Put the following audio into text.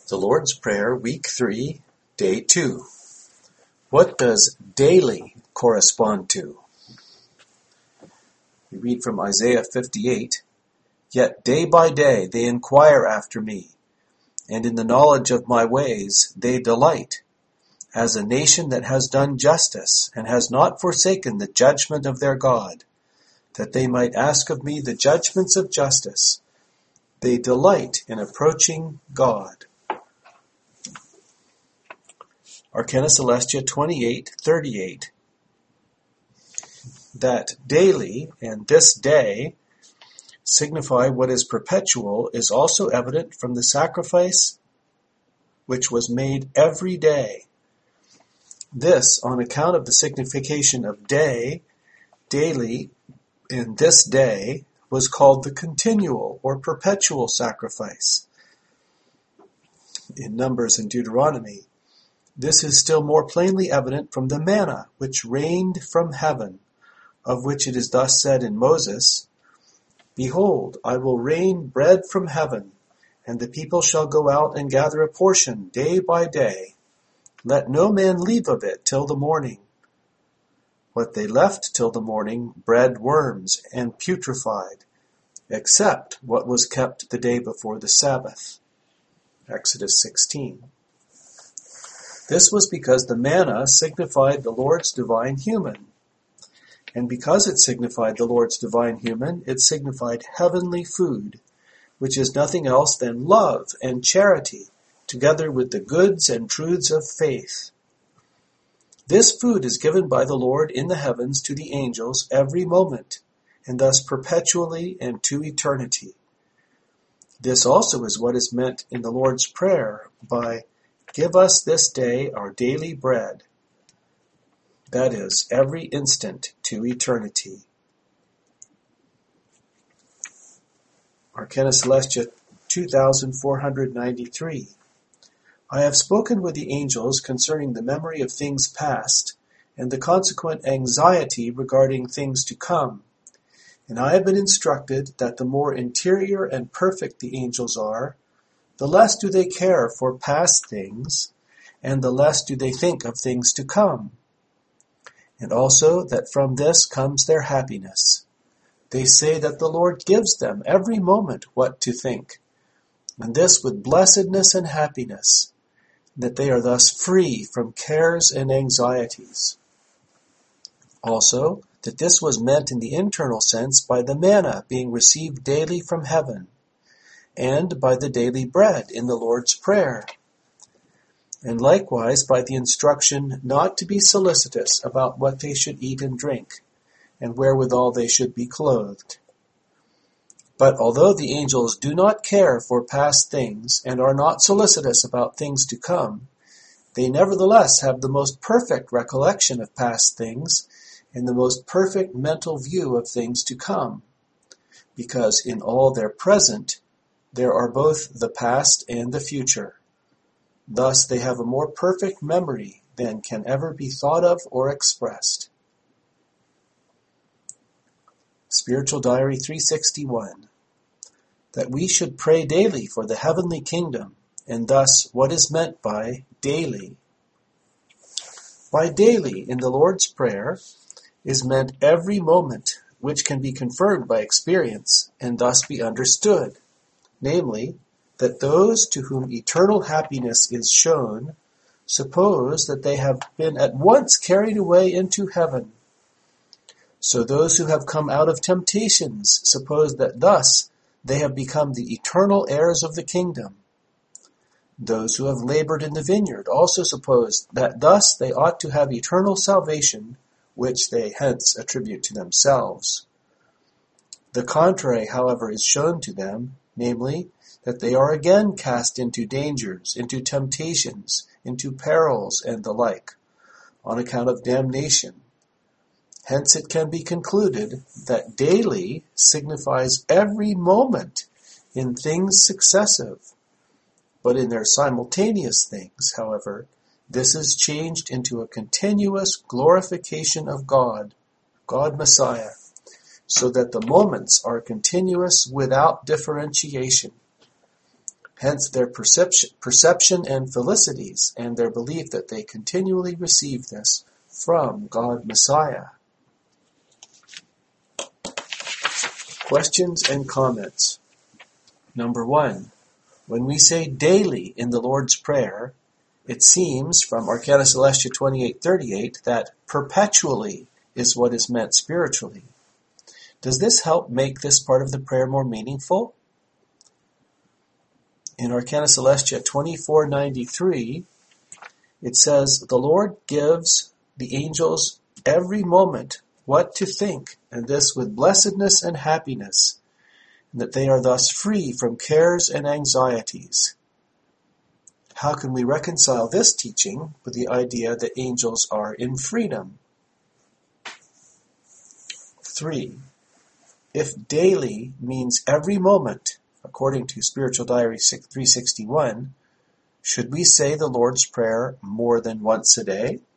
The Lord's Prayer, Week 3, Day 2. What does daily correspond to? We read from Isaiah 58, Yet day by day they inquire after me, and in the knowledge of my ways they delight, as a nation that has done justice, and has not forsaken the judgment of their God, that they might ask of me the judgments of justice. They delight in approaching God. Arcana Celestia 28:38. That daily and this day signify what is perpetual is also evident from the sacrifice which was made every day. This, on account of the signification of day, daily, and this day, was called the continual or perpetual sacrifice. In Numbers and Deuteronomy, this is still more plainly evident from the manna which rained from heaven, of which it is thus said in Moses, Behold, I will rain bread from heaven, and the people shall go out and gather a portion day by day. Let no man leave of it till the morning. What they left till the morning bred worms and putrefied, except what was kept the day before the Sabbath. Exodus 16. This was because the manna signified the Lord's divine human. And because it signified the Lord's divine human, it signified heavenly food, which is nothing else than love and charity, together with the goods and truths of faith. This food is given by the Lord in the heavens to the angels every moment, and thus perpetually and to eternity. This also is what is meant in the Lord's Prayer by Give us this day our daily bread. That is, every instant to eternity. Arcana Celestia 2493. I have spoken with the angels concerning the memory of things past, and the consequent anxiety regarding things to come. And I have been instructed that the more interior and perfect the angels are, the less do they care for past things, and the less do they think of things to come. And also that from this comes their happiness. They say that the Lord gives them every moment what to think, and this with blessedness and happiness, that they are thus free from cares and anxieties. Also, that this was meant in the internal sense by the manna being received daily from heaven, and by the daily bread in the Lord's Prayer, and likewise by the instruction not to be solicitous about what they should eat and drink, and wherewithal they should be clothed. But although the angels do not care for past things, and are not solicitous about things to come, they nevertheless have the most perfect recollection of past things, and the most perfect mental view of things to come, because in all their present there are both the past and the future. Thus they have a more perfect memory than can ever be thought of or expressed. Spiritual Diary 361. That we should pray daily for the heavenly kingdom, and thus what is meant by daily. By daily in the Lord's Prayer is meant every moment, which can be confirmed by experience and thus be understood, namely, that those to whom eternal happiness is shown suppose that they have been at once carried away into heaven. So those who have come out of temptations suppose that thus they have become the eternal heirs of the kingdom. Those who have labored in the vineyard also suppose that thus they ought to have eternal salvation, which they hence attribute to themselves. The contrary, however, is shown to them, namely, that they are again cast into dangers, into temptations, into perils, and the like, on account of damnation. Hence it can be concluded that daily signifies every moment in things successive, but in their simultaneous things, however, this is changed into a continuous glorification of God Messiah, so that the moments are continuous without differentiation. hence their perception and felicities, and their belief that they continually receive this from God Messiah. Questions and comments. Number 1. When we say daily in the Lord's Prayer, it seems from Arcana Celestia 28:38 that perpetually is what is meant spiritually. Does this help make this part of the prayer more meaningful? In Arcana Celestia 24:93, it says, "The Lord gives the angels every moment what to think, and this with blessedness and happiness, and that they are thus free from cares and anxieties." How can we reconcile this teaching with the idea that angels are in freedom? 3. If daily means every moment, according to Spiritual Diary 361, should we say the Lord's Prayer more than once a day?